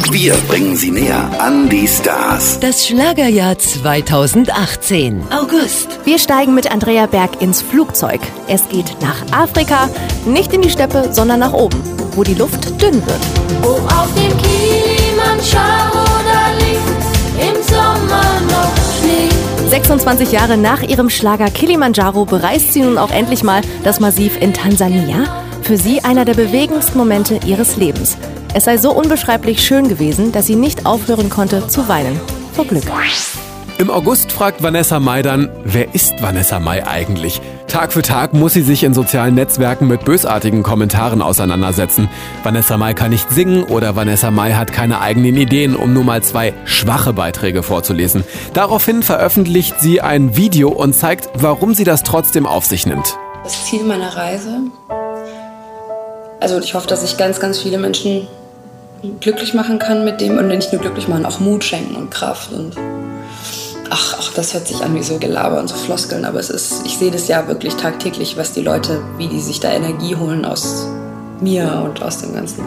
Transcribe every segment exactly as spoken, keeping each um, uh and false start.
Wir bringen Sie näher an die Stars. Das Schlagerjahr zweitausendachtzehn. August. Wir steigen mit Andrea Berg ins Flugzeug. Es geht nach Afrika, nicht in die Steppe, sondern nach oben, wo die Luft dünn wird. Hoch auf dem Kilimanjaro, da liegt im Sommer noch Schnee. sechsundzwanzig Jahre nach ihrem Schlager Kilimanjaro bereist sie nun auch endlich mal das Massiv in Tansania. Für sie einer der bewegendsten Momente ihres Lebens. Es sei so unbeschreiblich schön gewesen, dass sie nicht aufhören konnte zu weinen. Vor Glück. Im August fragt Vanessa Mai dann, wer ist Vanessa Mai eigentlich? Tag für Tag muss sie sich in sozialen Netzwerken mit bösartigen Kommentaren auseinandersetzen. Vanessa Mai kann nicht singen oder Vanessa Mai hat keine eigenen Ideen, um nur mal zwei schwache Beiträge vorzulesen. Daraufhin veröffentlicht sie ein Video und zeigt, warum sie das trotzdem auf sich nimmt. Das Ziel meiner Reise, also ich hoffe, dass ich ganz, ganz viele Menschen glücklich machen kann mit dem und nicht nur glücklich machen, auch Mut schenken und Kraft und ach, ach, das hört sich an wie so Gelaber und so Floskeln, aber es ist, ich sehe das ja wirklich tagtäglich, was die Leute, wie die sich da Energie holen aus mir und aus dem Ganzen.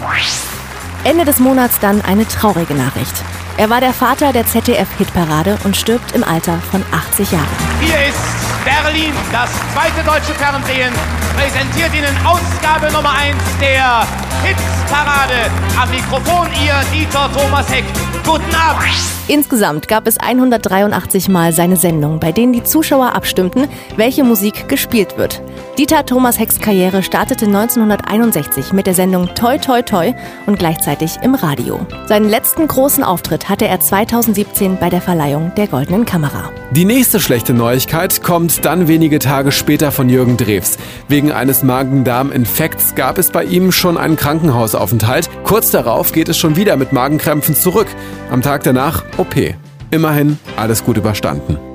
Ende des Monats dann eine traurige Nachricht. Er war der Vater der Z D F-Hitparade und stirbt im Alter von achtzig Jahren. Hier ist Berlin, das zweite deutsche Fernsehen, präsentiert Ihnen Ausgabe Nummer eins der Hitparade. Am Mikrofon Ihr Dieter Thomas Heck. Guten Abend. Insgesamt gab es hundertdreiundachtzig Mal seine Sendung, bei denen die Zuschauer abstimmten, welche Musik gespielt wird. Dieter Thomas Hecks Karriere startete neunzehnhunderteinundsechzig mit der Sendung Toi Toi Toi und gleichzeitig im Radio. Seinen letzten großen Auftritt hatte er zweitausendsiebzehn bei der Verleihung der Goldenen Kamera. Die nächste schlechte Neuigkeit kommt dann wenige Tage später von Jürgen Drews. Wegen eines Magen-Darm-Infekts gab es bei ihm schon einen Krankenhausaufenthalt. Kurz darauf geht es schon wieder mit Magenkrämpfen zurück. Am Tag danach O P. Immerhin alles gut überstanden.